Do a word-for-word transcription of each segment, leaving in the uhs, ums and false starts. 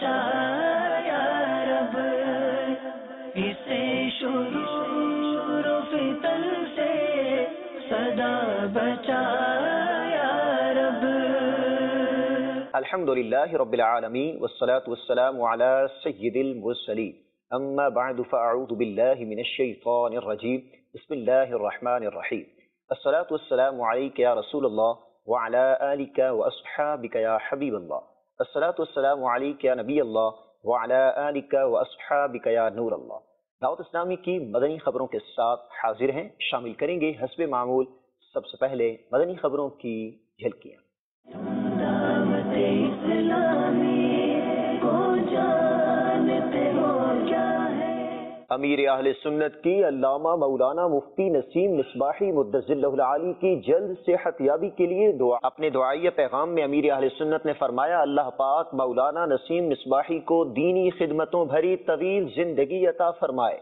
بچا یا رب، اسے شرور و فتن سے صدا بچا یا رب۔ الحمدللہ رب العالمین والصلاة والسلام علی سید المرسلین، اما بعد فاعوذ باللہ من الشیطان الرجیم، بسم اللہ الرحمن الرحیم۔ الصلاة والسلام علیک یا رسول اللہ وعلی آلک واصحابک یا حبیب اللہ، الصلاة والسلام علیک یا نبی اللہ وعلی آلک واصحابک یا نور اللہ۔ دعوت اسلامی کی مدنی خبروں کے ساتھ حاضر ہیں، شامل کریں گے حسب معمول سب سے پہلے مدنی خبروں کی جھلکیاں۔ دعوت اسلامی کو جانتے ہو کیا ہے؟ امیر اہل سنت کی علامہ مولانا مفتی نسیم مصباحی مدثر اللہ العالی کی جلد صحت یابی کے لیے دعا۔ اپنے دعائیہ پیغام میں امیر اہل سنت نے فرمایا، اللہ پاک مولانا نسیم مصباحی کو دینی خدمتوں بھری طویل زندگی عطا فرمائے۔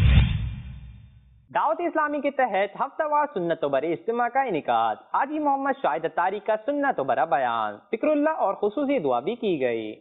دعوت اسلامی کے تحت ہفتہ وار سنت و برے اجتماع کا انعقاد، حاجی محمد شاہد اتاری کا سنت و برا بیان، ذکر اللہ اور خصوصی دعا بھی کی گئی۔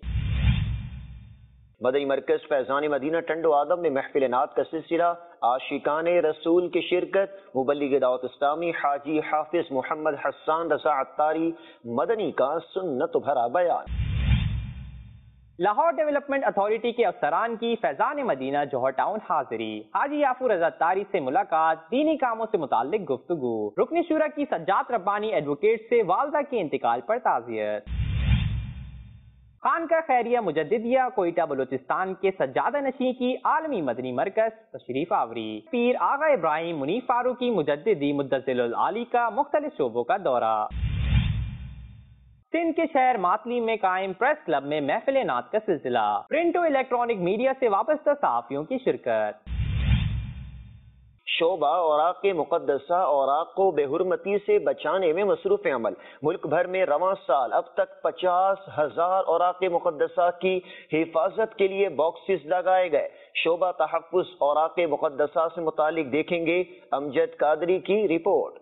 مدنی مرکز فیضان مدینہ ٹنڈو آدم میں محفل نعت کا سلسلہ، عاشقان رسول کی شرکت، مبلغ دعوت اسلامی حاجی حافظ محمد حسان رضا اتاری مدنی کا سنت و بھرا بیان۔ لاہور ڈیولپمنٹ اتھارٹی کے افسران کی فیضان مدینہ جوہر ٹاؤن حاضری، حاجی یافور رضا اتاری سے ملاقات، دینی کاموں سے متعلق گفتگو، رکن شورا کی سجاد ربانی ایڈوکیٹ سے والدہ کے انتقال پر تعزیت۔ خانقاہ خیریہ مجددیہ کوئٹہ بلوچستان کے سجادہ نشین کی عالمی مدنی مرکز تشریف آوری، پیر آغا ابراہیم منیف فاروقی مجددی مدثر العالی کا مختلف شعبوں کا دورہ۔ سندھ کے شہر ماتلی میں قائم پریس کلب میں محفل نعت کا سلسلہ، پرنٹ و الیکٹرانک میڈیا سے وابستہ صحافیوں کی شرکت۔ شعبہ اوراق مقدسہ اوراق کو بے حرمتی سے بچانے میں مصروف عمل، ملک بھر میں رواں سال اب تک پچاس ہزار اوراق مقدسہ کی حفاظت کے لیے باکسز لگائے گئے۔ شعبہ تحفظ اوراق مقدسہ سے متعلق دیکھیں گے امجد قادری کی رپورٹ۔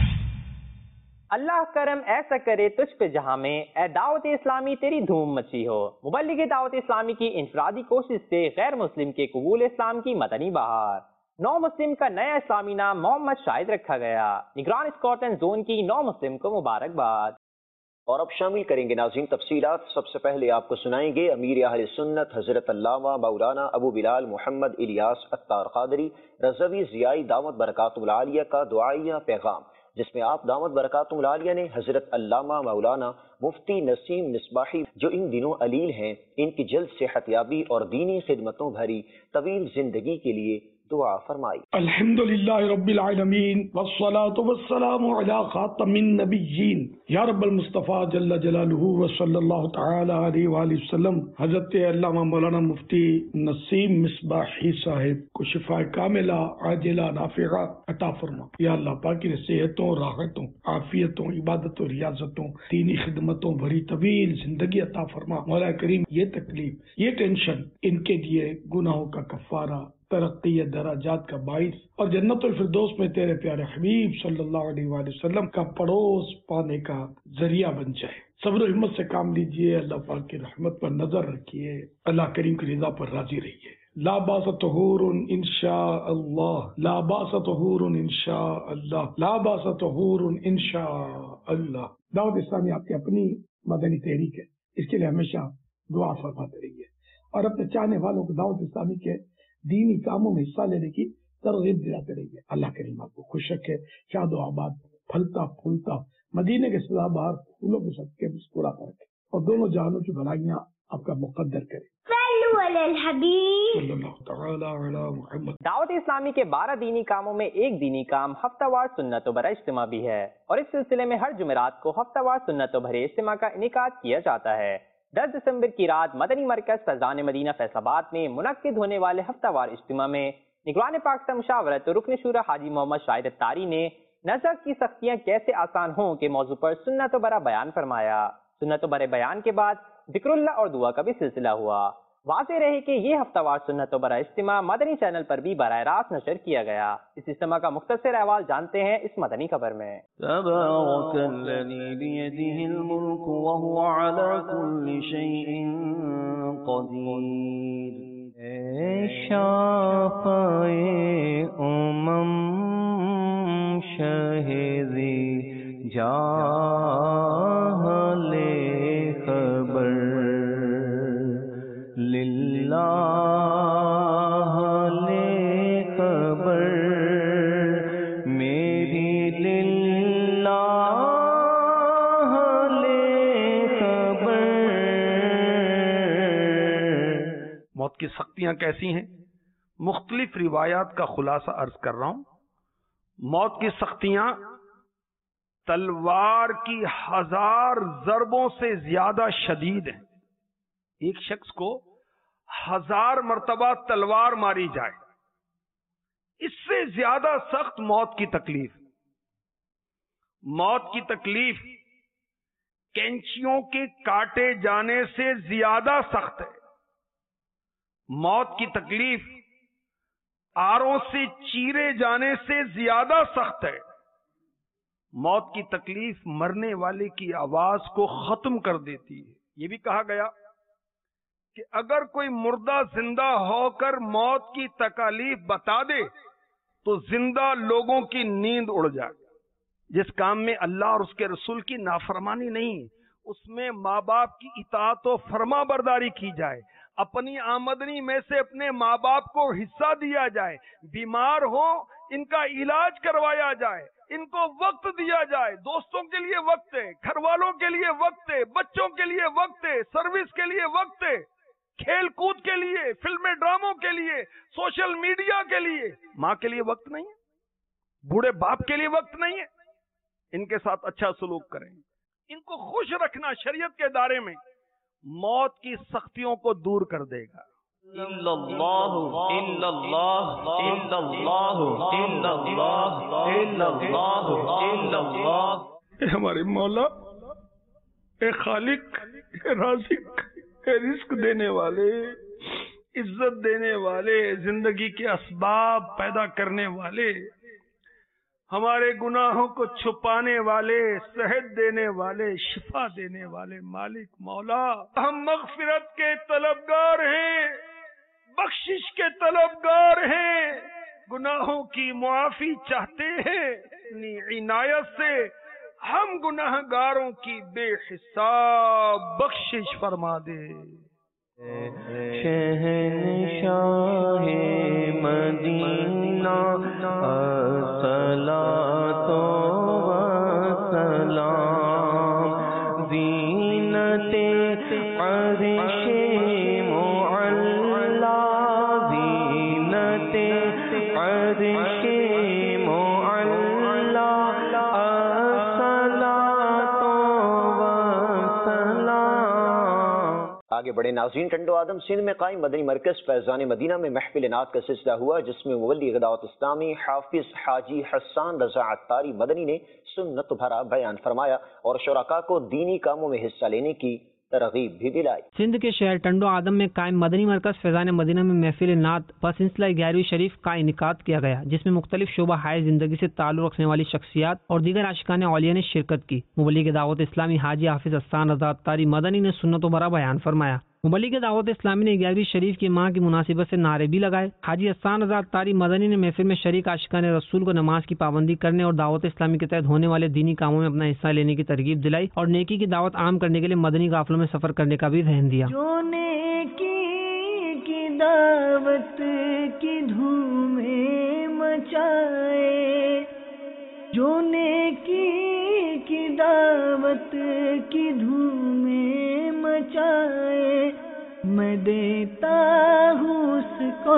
اللہ کرم ایسا کرے تجھ پہ جہاں میں، اے دعوت اسلامی تیری دھوم مچی ہو۔ مبلغ دعوت اسلامی کی انفرادی کوشش سے غیر مسلم کے قبول اسلام کی مدنی بہار، نو مسلم کا نیا اسلامی نام محمد شاہد رکھا گیا، نگران اسکاٹلینڈ زون کی نو مسلم کو مبارکباد۔ اور اب شامل کریں گے ناظرین تفصیلات۔ سب سے پہلے آپ کو سنائیں گے امیر اہل سنت حضرت علامہ مولانا ابو بلال محمد الیاس اتار قادری رضوی ضیائی دامت برکاتہ العالیہ کا دعائیہ پیغام، جس میں آپ دامت برکاتہ العالیہ نے حضرت علامہ مولانا مفتی نسیم مصباحی جو ان دنوں علیل ہیں، ان کی جلد صحت یابی اور دینی خدمتوں بھری طویل زندگی کے لیے دعا فرمائی۔ الحمدللہ رب العالمین والصلاة والسلام علی خاتم النبیین یا رب المصطفیٰ جل جلالہ وصلی اللہ تعالی علیہ وآلہ وسلم۔ حضرت علامہ مولانا مفتی نسیم مصباحی صاحب کو شفا کاملہ عاجلہ نافعہ عطا فرما۔ یا اللہ پاک کی صحتوں، راحتوں، عافیتوں، عبادتوں، ریاضتوں، دینی خدمتوں بھری طویل زندگی عطا فرما۔ مولا کریم یہ تکلیف، یہ ٹینشن ان کے لیے گناہوں کا کفارہ، ترقی درجات کا باعث اور جنت الفردوس میں تیرے پیارے حبیب صلی اللہ علیہ وآلہ وسلم کا پڑوس پانے کا ذریعہ بن جائے۔ صبر و ہمت سے کام لیجئے، اللہ پاک کی رحمت پر نظر رکھیے، اللہ کریم کی رضا پر راضی رہیے۔ لا باس طہور انشاء اللہ، لا باس طہور انشاء اللہ، لا باس طہور انشاء اللہ۔ دعوت اسلامی آپ کی اپنی مدنی تحریک ہے، اس کے لیے ہمیشہ دعا فرماتے رہیے اور اپنے چاہنے والوں کو دعوت اسلامی کے دینی کاموں میں حصہ لینے کی ترغیب دلاتے رہیے۔ اللہ کریم آپ کو خوش رکھے، شاد و آباد، پھلتا پھولتا مدینے کے سزا بہار پھولوں کے صدقے مسکراتا رکھے اور دونوں جہانوں کی بھلائیاں آپ کا مقدر کرے۔ دعوت اسلامی کے بارہ دینی کاموں میں ایک دینی کام ہفتہ وار سنت و برا اجتماع بھی ہے، اور اس سلسلے میں ہر جمعرات کو ہفتہ وار سنت و برے اجتماع کا انعقاد کیا جاتا ہے۔ دس دسمبر کی رات مدنی مرکز فیضان مدینہ فیصل آباد میں منعقد ہونے والے ہفتہ وار اجتماع میں نگران پاکستان مشاورت رکن شورا حاجی محمد شاہد اتاری نے نظر کی سختیاں کیسے آسان ہوں کے موضوع پر سنت و برا بیان فرمایا۔ سنت و برے بیان کے بعد ذکر اللہ اور دعا کا بھی سلسلہ ہوا۔ واضح رہے کہ یہ ہفتہ وار سنت و برا اجتماع مدنی چینل پر بھی براہ راست نشر کیا گیا۔ اس اجتماع کا مختصر احوال جانتے ہیں اس مدنی خبر میں۔ تبارک الذی بیدہ الملک وهو علی کل شیء قدیر اے شافعِ امم شہزی جاہل خبر للہ لے خبر میری للہ لے خبر۔ موت کی سختیاں کیسی ہیں؟ مختلف روایات کا خلاصہ عرض کر رہا ہوں۔ موت کی سختیاں تلوار کی ہزار ضربوں سے زیادہ شدید ہیں۔ ایک شخص کو ہزار مرتبہ تلوار ماری جائے، اس سے زیادہ سخت موت کی تکلیف۔ موت کی تکلیف کینچیوں کے کاٹے جانے سے زیادہ سخت ہے۔ موت کی تکلیف آروں سے چیرے جانے سے زیادہ سخت ہے۔ موت کی تکلیف مرنے والے کی آواز کو ختم کر دیتی ہے۔ یہ بھی کہا گیا کہ اگر کوئی مردہ زندہ ہو کر موت کی تکالیف بتا دے تو زندہ لوگوں کی نیند اڑ جائے۔ جس کام میں اللہ اور اس کے رسول کی نافرمانی نہیں، اس میں ماں باپ کی اطاعت و فرما برداری کی جائے، اپنی آمدنی میں سے اپنے ماں باپ کو حصہ دیا جائے، بیمار ہو ان کا علاج کروایا جائے، ان کو وقت دیا جائے، دوستوں کے لیے وقت ہے، گھر والوں کے لیے وقت ہے، بچوں کے لیے وقت ہے، سروس کے لیے وقت ہے، کھیل کود کے لیے، فلمیں ڈراموں کے لیے، سوشل میڈیا کے لیے۔ ماں کے لیے وقت نہیں ہے، بوڑھے باپ کے لیے وقت نہیں ہے۔ ان کے ساتھ اچھا سلوک کریں، ان کو خوش رکھنا شریعت کے دائرے میں موت کی سختیوں کو دور کر دے گا۔ الا اللہ الا اللہ الا اللہ الا اللہ الا اللہ الا اللہ۔ اے ہمارے مولا، اے خالق، اے رازق، اے رزق دینے والے، عزت دینے والے، زندگی کے اسباب پیدا کرنے والے، ہمارے گناہوں کو چھپانے والے، صحت دینے والے، شفا دینے والے مالک مولا، ہم مغفرت کے طلبگار ہیں، بخشش کے طلبگار ہیں، گناہوں کی معافی چاہتے ہیں، اپنی عنایت سے ہم گناہگاروں کی بے حساب بخشش فرما دے۔ شہنشاہ مدینہ الصلاۃ والسلام زینت عرش معلی زینت عرش معلی الصلاۃ والسلام۔ آگے بڑے ناظرین، ٹنڈو آدم سندھ میں قائم مدنی مرکز فیضان مدینہ میں محفل نعت کا سلسلہ ہوا، جس میں مبلغ دعوت اسلامی حافظ حاجی حسان رضا عطاری مدنی نے سنت بھرا بیان فرمایا اور شرکاء کو دینی کاموں میں حصہ لینے کی ترغیب بھی دلائی۔ سندھ کے شہر ٹنڈو آدم میں قائم مدنی مرکز فیضان مدینہ میں محفل نعت بسلسلہ گیارہویں شریف کا انعقاد کیا گیا، جس میں مختلف شعبہ ہائے زندگی سے تعلق رکھنے والی شخصیات اور دیگر عاشقان اولیاء نے شرکت کی۔ مبلغ دعوت اسلامی حاجی حافظ حسان رضا عطاری مدنی نے سنت و بھرا بیان فرمایا۔ مبلغ دعوت اسلامی نے گیارہویں شریف کی ماہ کی مناسبت سے نعرے بھی لگائے۔ حاجی حسان رضا عطاری مدنی نے محفل میں شریک عاشقان رسول کو نماز کی پابندی کرنے اور دعوت اسلامی کے تحت ہونے والے دینی کاموں میں اپنا حصہ لینے کی ترغیب دلائی اور نیکی کی دعوت عام کرنے کے لیے مدنی قافلوں میں سفر کرنے کا بھی ذہن دیا۔ جو نیکی کی دعوت کی دھومیں مچائے، جو نیکی کی دعوت کی دھومیں مچائے، میں دیتا ہوں اس کو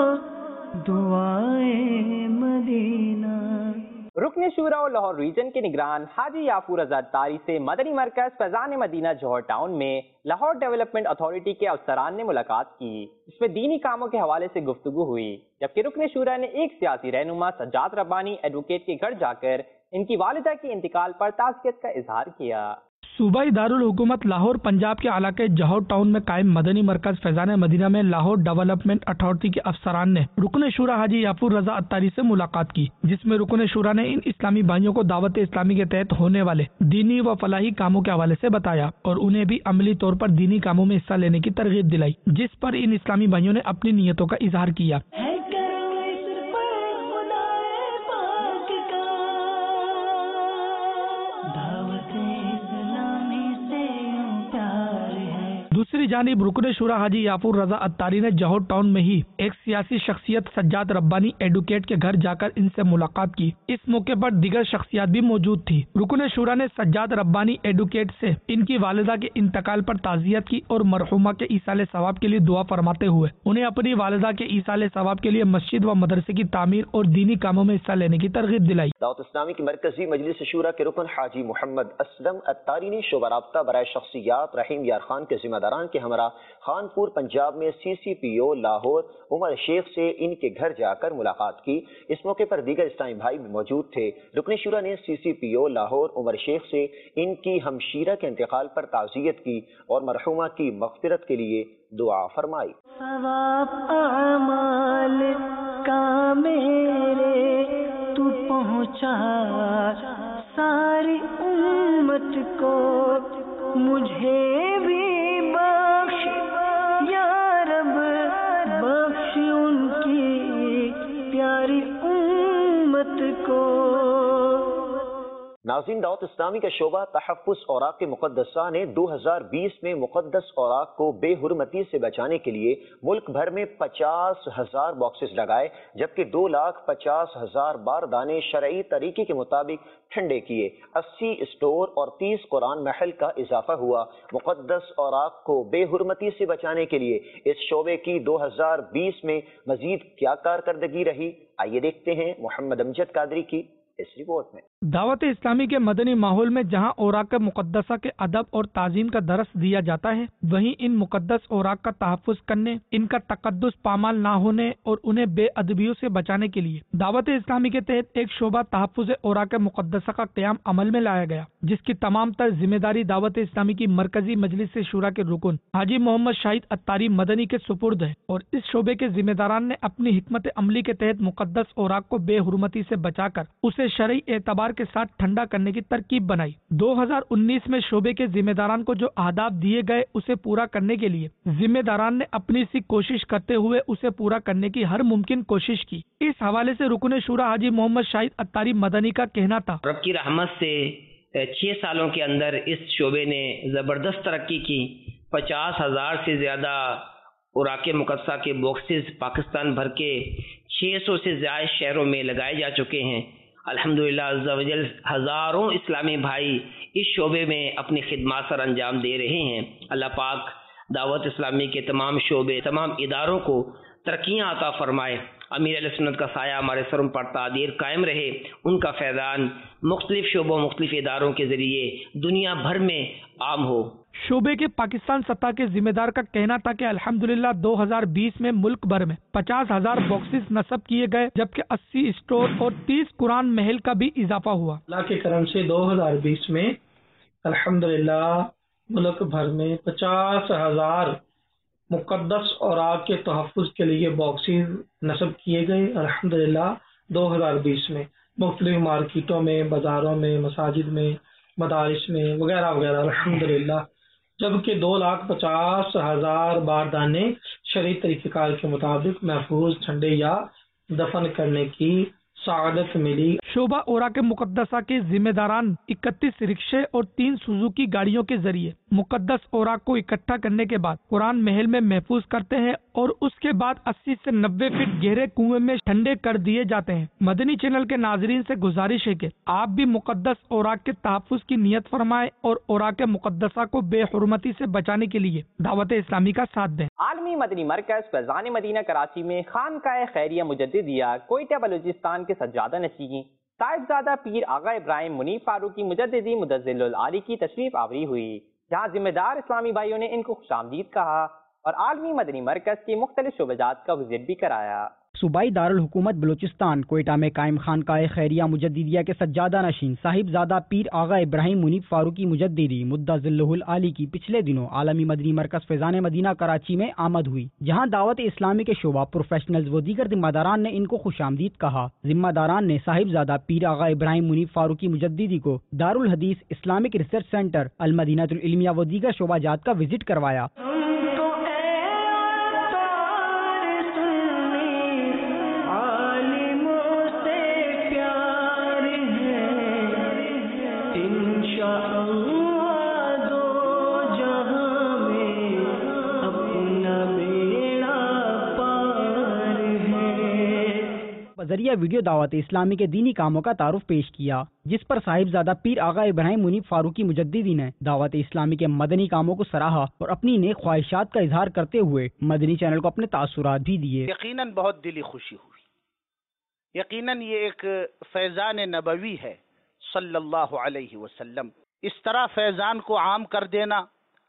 دعائیں مدینہ۔ رکن شورا اور لاہور ریجن کے نگران حاجی یافور رضا عطاری سے مدنی مرکز فیضان مدینہ جوہر ٹاؤن میں لاہور ڈیولپمنٹ اتھارٹی کے افسران نے ملاقات کی، جس میں دینی کاموں کے حوالے سے گفتگو ہوئی، جبکہ رکن شورا نے ایک سیاسی رہنما سجاد ربانی ایڈوکیٹ کے گھر جا کر ان کی والدہ کے انتقال پر تعزیت کا اظہار کیا۔ صوبائی دارالحکومت لاہور پنجاب کے علاقے جوہر ٹاؤن میں قائم مدنی مرکز فیضان مدینہ میں لاہور ڈیولپمنٹ اتھارٹی کے افسران نے رکن شورا حاجی یافور رضا اتاری سے ملاقات کی، جس میں رکن شورا نے ان اسلامی بھائیوں کو دعوت اسلامی کے تحت ہونے والے دینی و فلاحی کاموں کے حوالے سے بتایا اور انہیں بھی عملی طور پر دینی کاموں میں حصہ لینے کی ترغیب دلائی، جس پر ان اسلامی بھائیوں نے اپنی نیتوں کا اظہار کیا۔ دوسری جانب رکن شورا حاجی یافور رضا اتاری نے جوہر ٹاؤن میں ہی ایک سیاسی شخصیت سجاد ربانی ایڈوکیٹ کے گھر جا کر ان سے ملاقات کی۔ اس موقع پر دیگر شخصیات بھی موجود تھی۔ رکن شورا نے سجاد ربانی ایڈوکیٹ سے ان کی والدہ کے انتقال پر تعزیت کی اور مرحومہ کے ایصال ثواب کے لیے دعا فرماتے ہوئے انہیں اپنی والدہ کے ایصال ثواب کے لیے مسجد و مدرسے کی تعمیر اور دینی کاموں میں حصہ لینے کی ترغیب دلائی۔ دعوت اسلامی کی مرکزی مجلس شورا کے رکن حاجی محمد اسلم اتاری نے شعبہ رابطہ برائے شخصیات رحیم یار خان کے ذمہ داران کے ہمراہ خانپور پنجاب میں سی سی پی او لاہور عمر شیخ سے ان کے گھر جا کر ملاقات کی۔ اس موقع پر دیگر اسلامی بھائی بھی موجود تھے۔ رکن شورا نے سی سی پی او لاہور عمر شیخ سے ان کی ہمشیرہ کے انتقال پر تعزیت کی اور مرحومہ کی مغفرت کے لیے دعا فرمائی۔ ثواب اعمال کا میرے تو پہنچا ساری امت کو، مجھے بھی بخش یا رب، بخش ان کی پیاری امت کو۔ ناظرین، دعوت اسلامی کا شعبہ تحفظ اوراق مقدسہ نے دو ہزار بیس میں مقدس اوراق کو بے حرمتی سے بچانے کے لیے ملک بھر میں پچاس ہزار باکسز لگائے، جبکہ دو لاکھ پچاس ہزار باردانے شرعی طریقے کے مطابق ٹھنڈے کیے۔ اسی اسٹور اور تیس قرآن محل کا اضافہ ہوا۔ مقدس اوراق کو بے حرمتی سے بچانے کے لیے اس شعبے کی دو ہزار بیس میں مزید کیا کارکردگی رہی، آئیے دیکھتے ہیں محمد امجد قادری کی اس رپورٹ میں۔ دعوت اسلامی کے مدنی ماحول میں جہاں اوراق مقدسہ کے ادب اور تعظیم کا درس دیا جاتا ہے، وہیں ان مقدس اوراق کا تحفظ کرنے، ان کا تقدس پامال نہ ہونے اور انہیں بے ادبیوں سے بچانے کے لیے دعوت اسلامی کے تحت ایک شعبہ تحفظ اوراق مقدسہ کا قیام عمل میں لایا گیا، جس کی تمام تر ذمہ داری دعوت اسلامی کی مرکزی مجلس شورا کے رکن حاجی محمد شاہد اتاری مدنی کے سپرد ہے، اور اس شعبے کے ذمہ داران نے اپنی حکمت عملی کے تحت مقدس اوراق کو بے حرمتی سے بچا کر اسے شرعی اعتبار کے ساتھ ٹھنڈا کرنے کی ترکیب بنائی۔ دو ہزار انیس میں شعبے کے ذمہ داران کو جو اہداف دیے گئے اسے پورا کرنے کے لیے ذمہ داران نے اپنی سی کوشش کرتے ہوئے اسے پورا کرنے کی ہر ممکن کوشش کی۔ اس حوالے سے رکن شورا حاجی محمد شاہد اتاری مدنی کا کہنا تھا، رب کی رحمت سے چھ سالوں کے اندر اس شعبے نے زبردست ترقی کی۔ پچاس ہزار سے زیادہ اوراق مقدسہ کے باکسز پاکستان بھر کے چھ سو سے زائد شہروں میں لگائے جا چکے ہیں۔ الحمدللہ عز و جل ہزاروں اسلامی بھائی اس شعبے میں اپنی خدمات سر انجام دے رہے ہیں۔ اللہ پاک دعوت اسلامی کے تمام شعبے، تمام اداروں کو ترقیاں عطا فرمائے۔ امیر علیہ سنت کا سایہ ہمارے سروں پر تعدیر قائم رہے، ان کا فیضان مختلف شعبوں مختلف اداروں کے ذریعے دنیا بھر میں عام ہو۔ شعبے کے پاکستان سطح کے ذمہ دار کا کہنا تھا کہ الحمدللہ دو ہزار بیس میں ملک بھر میں پچاس ہزار باکسز نصب کیے گئے، جبکہ اسی اسٹور اور تیس قرآن محل کا بھی اضافہ ہوا۔ اللہ کے کرم سے دو ہزار بیس میں الحمدللہ ملک بھر میں پچاس ہزار مقدس اوراق کے تحفظ کے لیے باکسز نصب کیے گئے۔ الحمدللہ دو ہزار بیس میں مختلف مارکیٹوں میں، بازاروں میں، مساجد میں، مدارس میں وغیرہ وغیرہ الحمدللہ، جبکہ دو لاکھ پچاس ہزار باردانے شرعی طریقہ کار کے مطابق محفوظ ٹھنڈے یا دفن کرنے کی سعادت ملی۔ شعبہ اوراق مقدسہ کے ذمہ داران اکتیس رکشے اور تین سوزوکی گاڑیوں کے ذریعے مقدس اوراق کو اکٹھا کرنے کے بعد قرآن محل میں محفوظ کرتے ہیں اور اس کے بعد اسی سے نبے فٹ گہرے کنویں میں ٹھنڈے کر دیے جاتے ہیں۔ مدنی چینل کے ناظرین سے گزارش ہے کہ آپ بھی مقدس اوراق کے تحفظ کی نیت فرمائیں اور اوراق مقدسہ کو بے حرمتی سے بچانے کے لیے دعوت اسلامی کا ساتھ دیں۔ عالمی مدنی مرکز فیضان مدینہ کراچی میں خانقاہ خیریہ مجددیہ کوئٹہ بلوچستان کے سجادہ نشین صاحبزادہ پیر آغا ابراہیم منیب فاروقی مجددی مدظل العالی کی تشریف آوری ہوئی، جہاں ذمہ دار اسلامی بھائیوں نے ان کو خوش آمدید کہا اور عالمی مدنی مرکز کے مختلف شعبہ جات کا وزٹ بھی کرایا۔ صوبائی دارالحکومت بلوچستان کوئٹہ میں قائم خانقاہ خیریہ مجددیہ کے سجادہ نشین صاحب زادہ پیر آغا ابراہیم منیب فاروقی مجددی مدہ ذلہ العالی کی پچھلے دنوں عالمی مدنی مرکز فیضان مدینہ کراچی میں آمد ہوئی، جہاں دعوت اسلامی کے شعبہ پروفیشنلز و دیگر ذمہ داران نے ان کو خوش آمدید کہا۔ ذمہ داران نے صاحب زادہ پیر آغا ابراہیم منیب فاروقی مجددی کو دارالحدیث اسلامک ریسرچ سینٹر المدینہ العلمیہ و دیگر شعبہ جات کا وزٹ کروایا۔ ذریعہ ویڈیو دعوت اسلامی کے دینی کاموں کا تعارف پیش کیا، جس پر صاحب زادہ پیر آغا ابراہیم منیب فاروقی مجددی نے دعوت اسلامی کے مدنی کاموں کو سراہا اور اپنی نیک خواہشات کا اظہار کرتے ہوئے مدنی چینل کو اپنے تاثرات بھی دیے۔ یقیناً بہت دلی خوشی ہوئی، یقیناً یہ ایک فیضان نبوی ہے صلی اللہ علیہ وسلم۔ اس طرح فیضان کو عام کر دینا،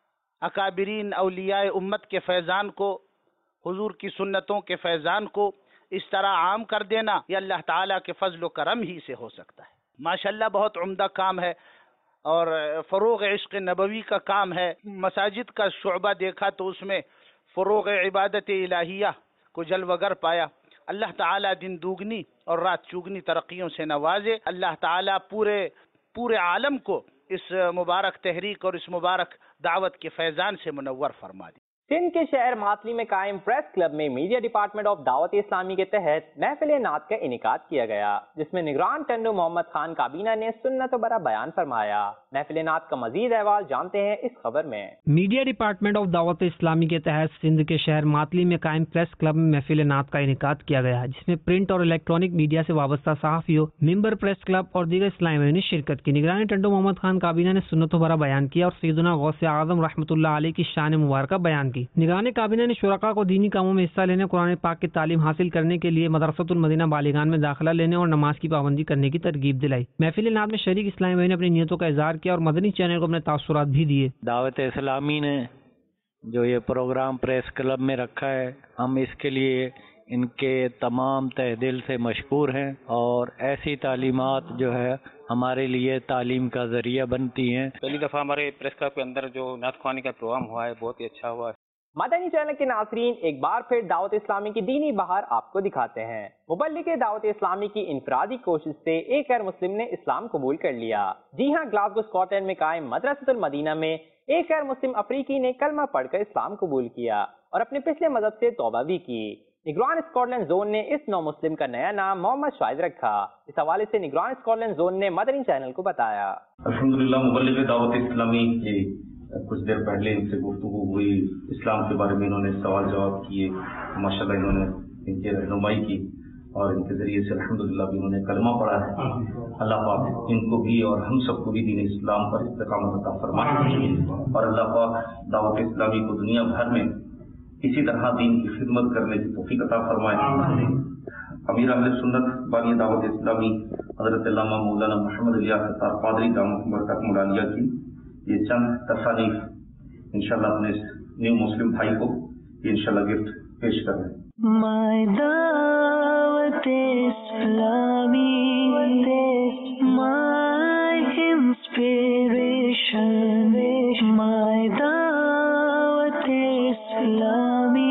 اکابرین اولیاء امت کے فیضان کو، حضور کی سنتوں کے فیضان کو اس طرح عام کر دینا، یہ اللہ تعالیٰ کے فضل و کرم ہی سے ہو سکتا ہے۔ ماشاءاللہ بہت عمدہ کام ہے اور فروغ عشق نبوی کا کام ہے۔ مساجد کا شعبہ دیکھا تو اس میں فروغ عبادت الہیہ کو جلوگر پایا۔ اللہ تعالیٰ دن دوگنی اور رات چوگنی ترقیوں سے نوازے۔ اللہ تعالیٰ پورے پورے عالم کو اس مبارک تحریک اور اس مبارک دعوت کے فیضان سے منور فرما دے۔ سندھ کے شہر ماتلی میں قائم پریس کلب میں media department of Dawat Islami کے تحت محفل نعت کا انعقاد کیا گیا، جس میں نگران ٹنڈو محمد خان کابینہ نے سنت و برا بیان فرمایا۔ محفل نعت کا مزید احوال جانتے ہیں اس خبر میں۔ Media department of Dawat Islami کے تحت سندھ کے شہر ماتلی میں قائم پریس کلب میں محفل نعت کا انعقاد کیا گیا، جس میں پرنٹ اور الیکٹرانک میڈیا سے وابستہ صحافیوں، ممبر پریس کلب اور دیگر اسلامیوں نے شرکت کی۔ نگران ٹنڈو محمد خان کابینہ نے سنت و برا بیان کیا اور سیدنا غوث اعظم رحمۃ اللہ علیہ کی شان مبارکہ بیان کی۔ نگران کابینہ نے شرکاء کو دینی کاموں میں حصہ لینے، قرآن پاک کی تعلیم حاصل کرنے کے لیے مدرسۃ المدینہ بالیغان میں داخلہ لینے اور نماز کی پابندی کرنے کی ترغیب دلائی۔ محفل نعت میں شریک اسلامی بھائی نے اپنی نیتوں کا اظہار کیا اور مدنی چینل کو اپنے تاثرات بھی دیے۔ دعوت اسلامی نے جو یہ پروگرام پریس کلب میں رکھا ہے، ہم اس کے لیے ان کے تمام تہ دل سے مشکور ہیں، اور ایسی تعلیمات جو ہے ہمارے لیے تعلیم کا ذریعہ بنتی ہیں۔ پہلی دفعہ ہمارے پریس کلب کے اندر جو نعت خوانی کا پروگرام ہوا ہے بہت ہی اچھا ہوا ہے۔ مدنی چینل کے ناظرین، ایک بار پھر دعوت اسلامی کی دینی بہار آپ کو دکھاتے ہیں۔ مبلغ دعوت اسلامی کی انفرادی کوشش سے ایک غیر مسلم نے اسلام قبول کر لیا۔ جی ہاں، گلاسگو اسکاٹ لینڈ میں قائم مدرسۃ المدینہ میں ایک غیر مسلم افریقی نے کلمہ پڑھ کر اسلام قبول کیا اور اپنے پچھلے مذہب سے توبہ بھی کی۔ نگران اسکاٹ لینڈ زون نے اس نو مسلم کا نیا نام محمد شاہد رکھا۔ اس حوالے سے نگران اسکاٹ لینڈ زون نے مدنی چینل کو بتایا۔ الحمدللہ مبلغ دعوت اسلامی کی کچھ دیر پہلے ان سے گفتگو ہوئی، اسلام کے بارے میں انہوں نے سوال جواب کیے، ماشاءاللہ انہوں نے ان کی رہنمائی کی اور ان کے ذریعے سے الحمدللہ بھی انہوں نے کلمہ پڑھا ہے۔ اللہ پاک ان کو بھی اور ہم سب کو بھی دین اسلام پر استقامت عطا فرمائے، اور اللہ پاک دعوت اسلامی کو دنیا بھر میں اسی طرح دین کی خدمت کرنے کی توفیق عطا فرمائے۔ امیر اہل سنت بانی دعوت اسلامی حضرت علامہ مولانا محمد الیاس ستار قادری دامت برکات ملالیہ کی یہ چند تصانیف انشاءاللہ اپنے نیو مسلم بھائی کو یہ انشاءاللہ گفٹ پیش کر رہے ہیں۔ My دعوت اسلامی my inspiration my دعوت اسلامی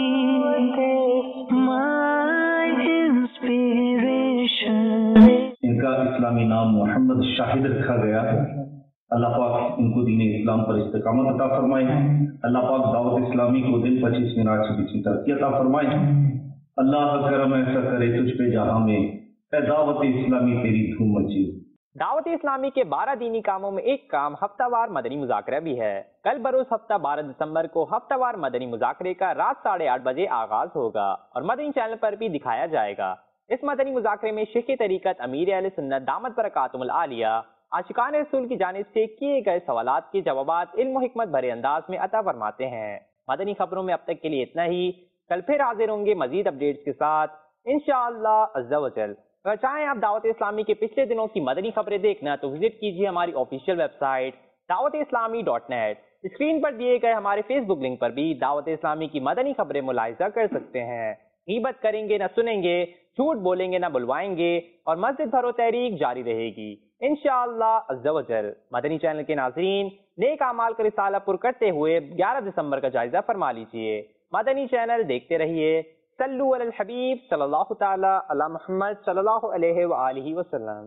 my inspiration۔ ان کا اسلامی نام محمد شاہد رکھا گیا ہے۔ اللہ پاک ان کو دین اسلام پر استقامت عطا فرمائے، اللہ پاک دعوت اسلامی کو دن پچیس منٹ سے پیچھے ترقی عطا فرمائے۔ اللہ کرم ایسا کرے تجھ پہ جہاں میں، اے دعوت اسلامی تیری دھوم مچی۔ دعوت اسلامی کے بارہ دینی کاموں میں ایک کام ہفتہ وار مدنی مذاکرہ بھی ہے۔ کل بروز ہفتہ بارہ دسمبر کو ہفتہ وار مدنی مذاکرے کا رات ساڑھے آٹھ بجے آغاز ہوگا اور مدنی چینل پر بھی دکھایا جائے گا۔ اس مدنی مذاکرے میں شیخ طریقت امیر اہل سنت دامت برکاتہم العالیہ عاشقان رسول کی جانب سے کیے گئے سوالات کے جوابات علم و حکمت بھرے انداز میں عطا فرماتے ہیں۔ مدنی خبروں میں اب تک کے لیے اتنا ہی، کل پھر حاضر ہوں گے مزید اپڈیٹس کے ساتھ انشاءاللہ عز و جل۔ اگر چاہیں آپ دعوت اسلامی کے پچھلے دنوں کی مدنی خبریں دیکھنا تو وزٹ کیجیے ہماری آفیشیل ویب سائٹ دعوت اسلامی ڈاٹ نیٹ۔ اسکرین پر دیے گئے ہمارے فیس بک لنک پر بھی دعوت اسلامی کی مدنی خبریں ملاحظہ کر سکتے ہیں۔ غیبت کریں گے نہ سنیں گے، جھوٹ بولیں گے نہ بلوائیں گے، اور مسجد بھرو تحریک جاری رہے گی انشاءاللہ عز و جل۔ مدنی چینل کے ناظرین، نیک اعمال کا رسالہ پر کرتے ہوئے گیارہ دسمبر کا جائزہ فرما لیجئے۔ مدنی چینل دیکھتے رہیے۔ صلو علی الحبیب صلی اللہ تعالی علی محمد صلی اللہ علیہ وآلہ وسلم۔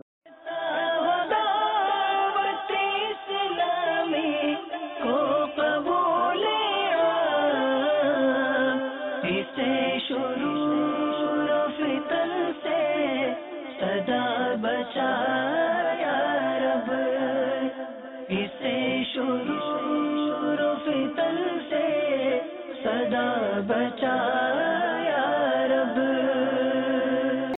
بچایا رب اسے شروع فتن سے صدا بچا